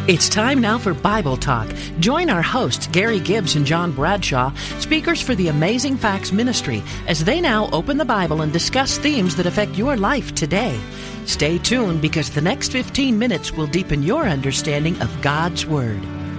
It's time now for Bible Talk. Join our hosts, Gary Gibbs and John Bradshaw, speakers for the Amazing Facts Ministry, as they now open the Bible and discuss themes that affect your life today. Stay tuned because the next 15 minutes will deepen your understanding of God's Word.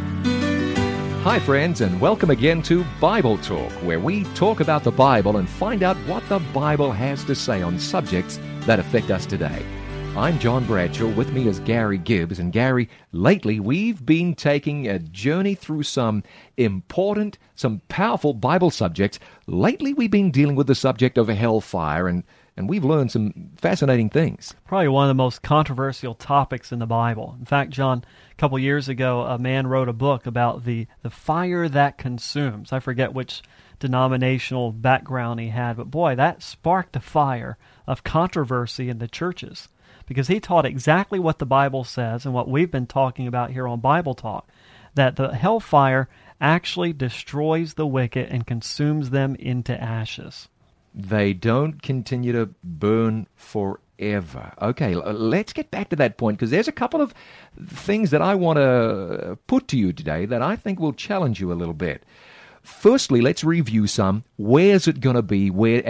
Hi, friends, and welcome again to Bible Talk, where we talk about the Bible and find out what the Bible has to say on subjects that affect us today. I'm John Bradshaw. With me is Gary Gibbs. And Gary, lately we've been taking a journey through some important, some powerful Bible subjects. Lately we've been dealing with the subject of hellfire, and we've learned some fascinating things. Probably one of the most controversial topics in the Bible. In fact, John, a couple years ago, a man wrote a book about the fire that consumes. I forget which denominational background he had, but boy, that sparked a fire of controversy in the churches, because he taught exactly what the Bible says and what we've been talking about here on Bible Talk, that the hellfire actually destroys the wicked and consumes them into ashes. They don't continue to burn forever. Okay, let's get back to that point, because there's a couple of things that I want to put to you today that I think will challenge you a little bit. Firstly, let's review some. Where's it going to be?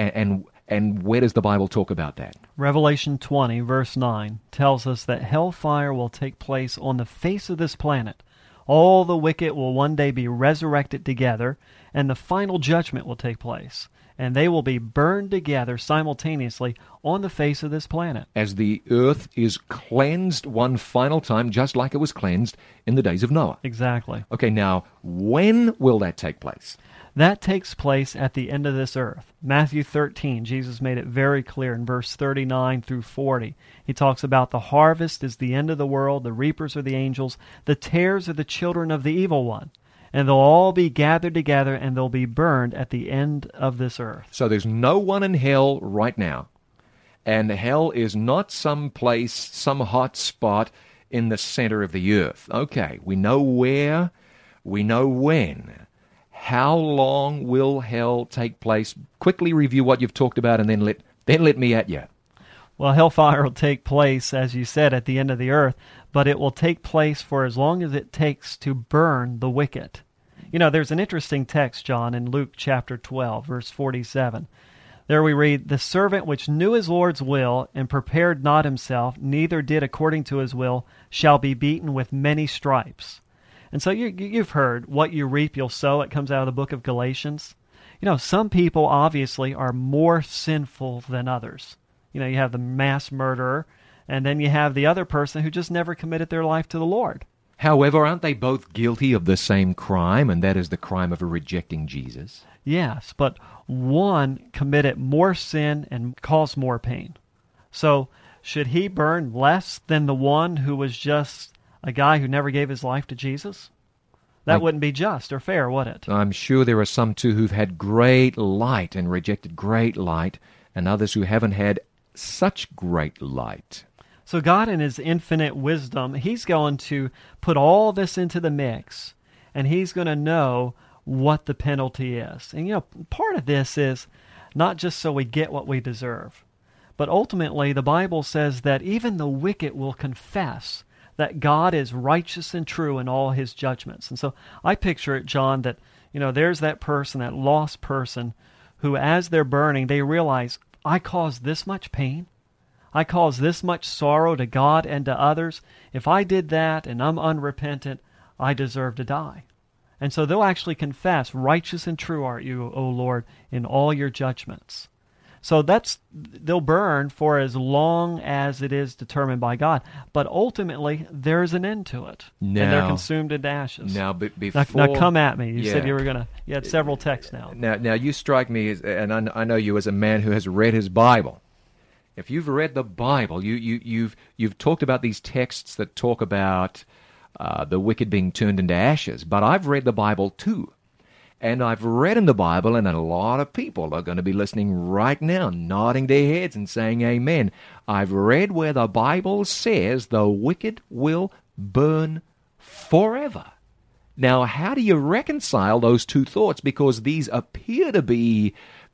And where does the Bible talk about that? Revelation 20, verse 9, tells us that hellfire will take place on the face of this planet. All the wicked will one day be resurrected together, and the final judgment will take place. And they will be burned together simultaneously on the face of this planet. As the earth is cleansed one final time, just like it was cleansed in the days of Noah. Exactly. Okay, now, when will that take place? That takes place at the end of this earth. Matthew 13, Jesus made it very clear in verse 39 through 40. He talks about the harvest is the end of the world, the reapers are the angels, the tares are the children of the evil one. And they'll all be gathered together, and they'll be burned at the end of this earth. So there's no one in hell right now. And hell is not some place, some hot spot in the center of the earth. Okay, we know where, we know when. How long will hell take place? Quickly review what you've talked about, and then let me at you. Well, hellfire will take place, as you said, at the end of the earth, but it will take place for as long as it takes to burn the wicked. You know, there's an interesting text, John, in Luke chapter 12, verse 47. There we read, "The servant which knew his Lord's will and prepared not himself, neither did according to his will, shall be beaten with many stripes." And so you've heard, what you reap, you'll sow. It comes out of the book of Galatians. You know, some people obviously are more sinful than others. You know, you have the mass murderer, and then you have the other person who just never committed their life to the Lord. However, aren't they both guilty of the same crime, and that is the crime of rejecting Jesus? Yes, but one committed more sin and caused more pain. So, should he burn less than the one who was just a guy who never gave his life to Jesus? That wouldn't be just or fair, would it? I'm sure there are some, too, who've had great light and rejected great light, and others who haven't had such great light. So God, in His infinite wisdom, He's going to put all this into the mix, and He's going to know what the penalty is. And, you know, part of this is not just so we get what we deserve, but ultimately the Bible says that even the wicked will confess that God is righteous and true in all His judgments. And so I picture it, John, that, you know, there's that person, that lost person, who as they're burning, they realize, I caused this much pain. I caused this much sorrow to God and to others. If I did that and I'm unrepentant, I deserve to die. And so they'll actually confess, righteous and true art you, O Lord, in all your judgments. So they'll burn for as long as it is determined by God. But ultimately, there's an end to it. And they're consumed into ashes. Now, come at me. You said you had several texts now. Now you strike me as, and I know you as a man who has read his Bible. If you've read the Bible, you've talked about these texts that talk about the wicked being turned into ashes. But I've read the Bible too. And I've read in the Bible, and a lot of people are going to be listening right now, nodding their heads and saying amen. I've read where the Bible says the wicked will burn forever. Now, how do you reconcile those two thoughts? Because these appear to be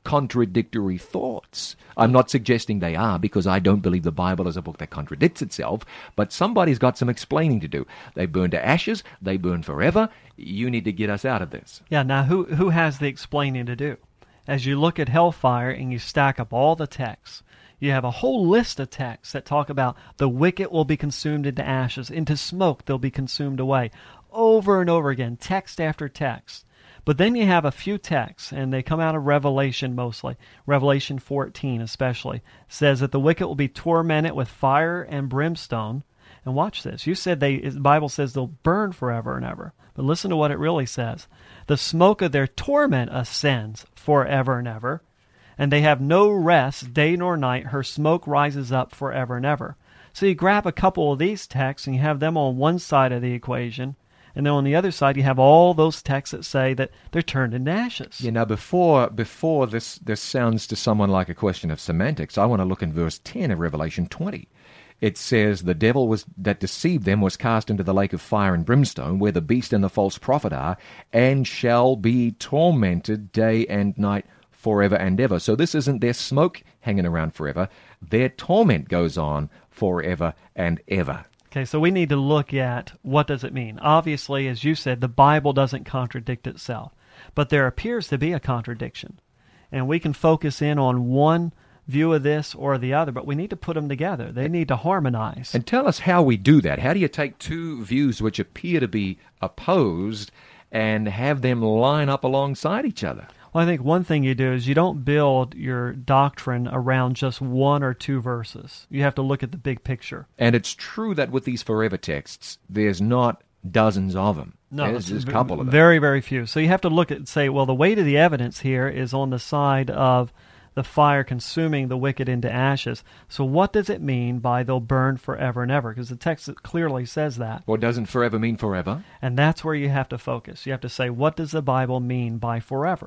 contradictory thoughts. I'm not suggesting they are, because I don't believe the Bible is a book that contradicts itself, but somebody's got some explaining to do. They burn to ashes, they burn forever. You need to get us out of this. Yeah, now who has the explaining to do? As you look at hellfire and you stack up all the texts, you have a whole list of texts that talk about the wicked will be consumed into ashes, into smoke they'll be consumed away, over and over again, text after text. But then you have a few texts, and they come out of Revelation mostly. Revelation 14 especially says that the wicked will be tormented with fire and brimstone. And watch this. You said the Bible says they'll burn forever and ever. But listen to what it really says. The smoke of their torment ascends forever and ever, and they have no rest day nor night. Her smoke rises up forever and ever. So you grab a couple of these texts, and you have them on one side of the equation, and then on the other side, you have all those texts that say that they're turned into ashes. Yeah, now before this sounds to someone like a question of semantics, I want to look in verse 10 of Revelation 20. It says, the devil that deceived them was cast into the lake of fire and brimstone, where the beast and the false prophet are, and shall be tormented day and night forever and ever. So this isn't their smoke hanging around forever. Their torment goes on forever and ever. Okay, so we need to look at what does it mean. Obviously, as you said, the Bible doesn't contradict itself, but there appears to be a contradiction. And we can focus in on one view of this or the other, but we need to put them together. They need to harmonize. And tell us how we do that. How do you take two views which appear to be opposed and have them line up alongside each other? Well, I think one thing you do is you don't build your doctrine around just one or two verses. You have to look at the big picture. And it's true that with these forever texts, there's not dozens of them. No, there's a couple of them. Very, very few. So you have to look at and say, well, the weight of the evidence here is on the side of the fire consuming the wicked into ashes. So what does it mean by they'll burn forever and ever? Because the text clearly says that. Well, doesn't forever mean forever? And that's where you have to focus. You have to say, what does the Bible mean by forever?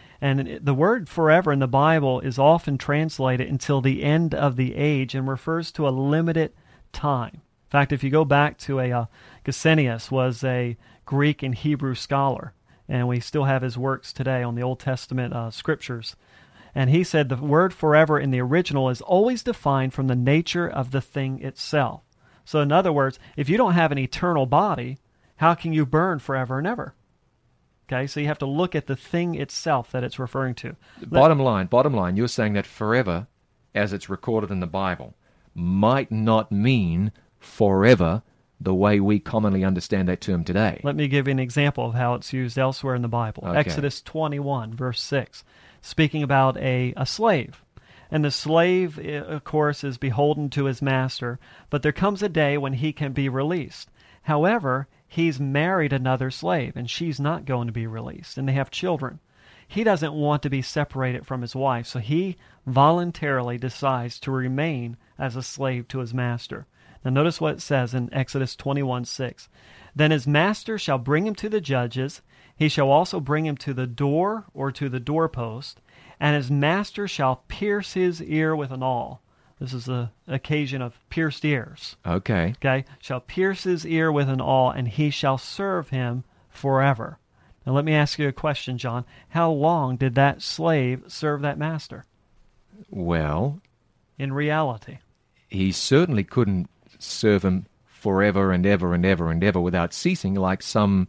And the word forever in the Bible is often translated until the end of the age and refers to a limited time. In fact, if you go back to Gesenius was a Greek and Hebrew scholar, and we still have his works today on the Old Testament scriptures. And he said the word forever in the original is always defined from the nature of the thing itself. So in other words, if you don't have an eternal body, how can you burn forever and ever? Okay, so you have to look at the thing itself that it's referring to. Bottom line, you're saying that forever, as it's recorded in the Bible, might not mean forever the way we commonly understand that term today. Let me give you an example of how it's used elsewhere in the Bible. Okay. Exodus 21, verse 6, speaking about a slave. And the slave, of course, is beholden to his master, but there comes a day when he can be released. However, he's married another slave, and she's not going to be released, and they have children. He doesn't want to be separated from his wife, so he voluntarily decides to remain as a slave to his master. Now notice what it says in Exodus 21:6. Then his master shall bring him to the judges, he shall also bring him to the door or to the doorpost, and his master shall pierce his ear with an awl. This is the occasion of pierced ears. Okay. Okay? Shall pierce his ear with an awl, and he shall serve him forever. Now let me ask you a question, John. How long did that slave serve that master? Well, in reality, he certainly couldn't serve him forever and ever and ever and ever without ceasing, like some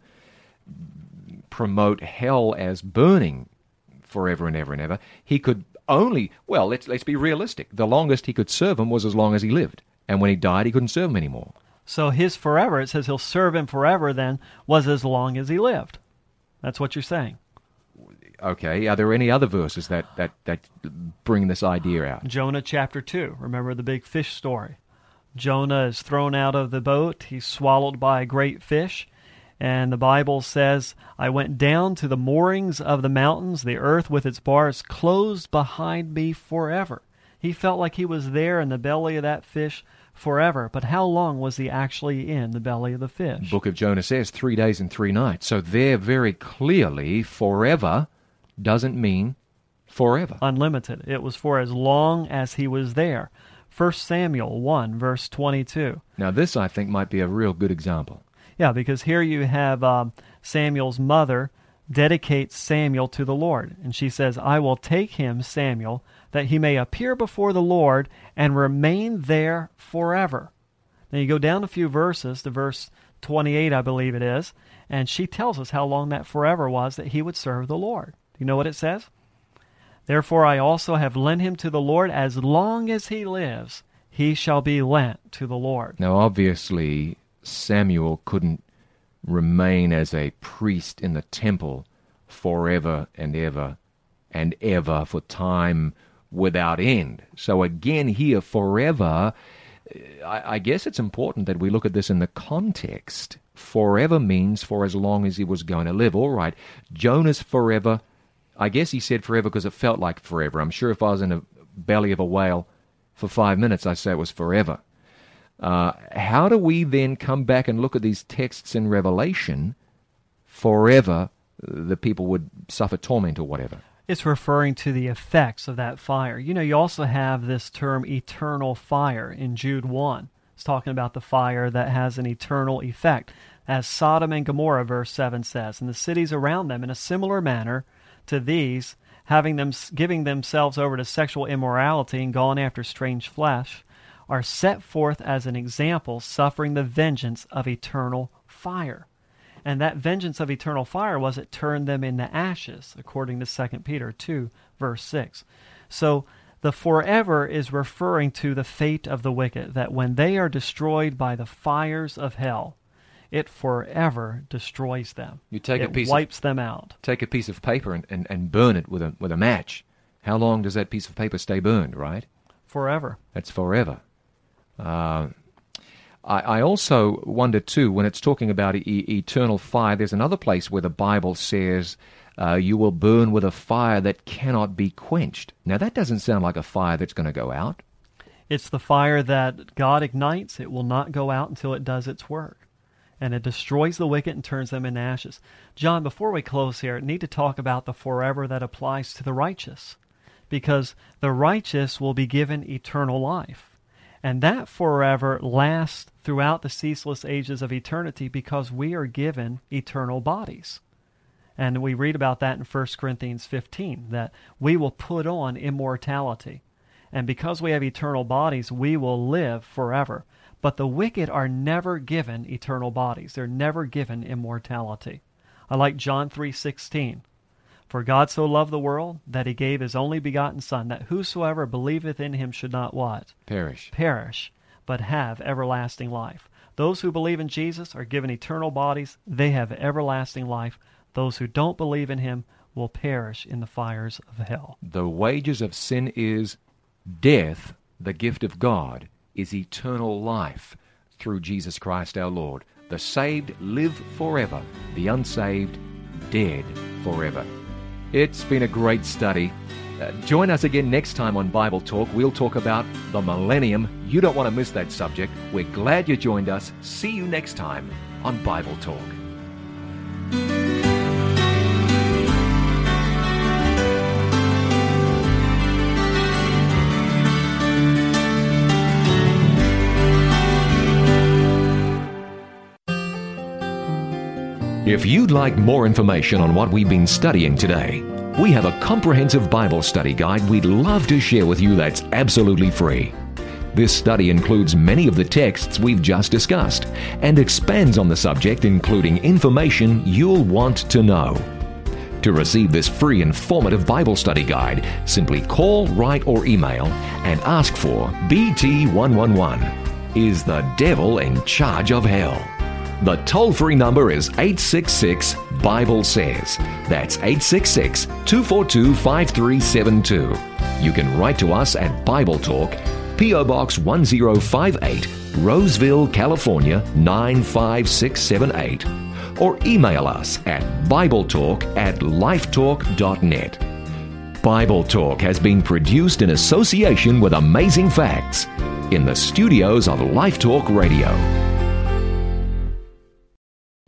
promote hell as burning forever and ever and ever. He could only, well, let's be realistic. The longest he could serve him was as long as he lived. And when he died, he couldn't serve him anymore. So his forever, it says he'll serve him forever then, was as long as he lived. That's what you're saying. Okay, are there any other verses that bring this idea out? Jonah chapter 2. Remember the big fish story. Jonah is thrown out of the boat. He's swallowed by a great fish. And the Bible says, I went down to the moorings of the mountains. The earth with its bars closed behind me forever. He felt like he was there in the belly of that fish forever. But how long was he actually in the belly of the fish? Book of Jonah says 3 days and 3 nights. So there very clearly, forever doesn't mean forever. Unlimited. It was for as long as he was there. 1 Samuel 1, verse 22. Now this, I think, might be a real good example. Yeah, because here you have Samuel's mother dedicates Samuel to the Lord. And she says, I will take him, Samuel, that he may appear before the Lord and remain there forever. Now you go down a few verses, to verse 28, I believe it is, and she tells us how long that forever was that he would serve the Lord. Do you know what it says? Therefore I also have lent him to the Lord. As long as he lives, he shall be lent to the Lord. Now, obviously, Samuel couldn't remain as a priest in the temple forever and ever for time without end. So again here, forever, I guess it's important that we look at this in the context. Forever means for as long as he was going to live. All right, Jonah's forever, I guess he said forever because it felt like forever. I'm sure if I was in the belly of a whale for 5 minutes, I'd say it was forever. How do we then come back and look at these texts in Revelation? Forever, the people would suffer torment or whatever. It's referring to the effects of that fire. You know, you also have this term eternal fire in Jude 1. It's talking about the fire that has an eternal effect. As Sodom and Gomorrah, verse 7 says, and the cities around them in a similar manner to these, giving themselves over to sexual immorality and gone after strange flesh, are set forth as an example, suffering the vengeance of eternal fire. And that vengeance of eternal fire was it turned them into ashes, according to 2 Peter 2, verse 6. So the forever is referring to the fate of the wicked, that when they are destroyed by the fires of hell, it forever destroys them. It wipes them out. Take a piece of paper and burn it with a match. How long does that piece of paper stay burned, right? Forever. That's forever. I also wonder, too, when it's talking about eternal fire, there's another place where the Bible says you will burn with a fire that cannot be quenched. Now, that doesn't sound like a fire that's going to go out. It's the fire that God ignites. It will not go out until it does its work. And it destroys the wicked and turns them into ashes. John, before we close here, I need to talk about the forever that applies to the righteous. Because the righteous will be given eternal life. And that forever lasts throughout the ceaseless ages of eternity because we are given eternal bodies. And we read about that in 1 Corinthians 15, that we will put on immortality. And because we have eternal bodies, we will live forever. But the wicked are never given eternal bodies. They're never given immortality. I like John 3:16. For God so loved the world that he gave his only begotten Son, that whosoever believeth in him should not what? Perish, but have everlasting life. Those who believe in Jesus are given eternal bodies. They have everlasting life. Those who don't believe in him will perish in the fires of hell. The wages of sin is death. The gift of God is eternal life through Jesus Christ our Lord. The saved live forever. The unsaved, dead forever. It's been a great study. Join us again next time on Bible Talk. We'll talk about the millennium. You don't want to miss that subject. We're glad you joined us. See you next time on Bible Talk. If you'd like more information on what we've been studying today, we have a comprehensive Bible study guide we'd love to share with you that's absolutely free. This study includes many of the texts we've just discussed and expands on the subject, including information you'll want to know. To receive this free informative Bible study guide, simply call, write, or email and ask for BT111. Is the devil in charge of hell? The toll-free number is 866-BIBLE-SAYS. That's 866-242-5372. You can write to us at Bible Talk, P.O. Box 1058, Roseville, California 95678. Or email us at BibleTalk@lifetalk.net. Bible Talk has been produced in association with Amazing Facts in the studios of Life Talk Radio.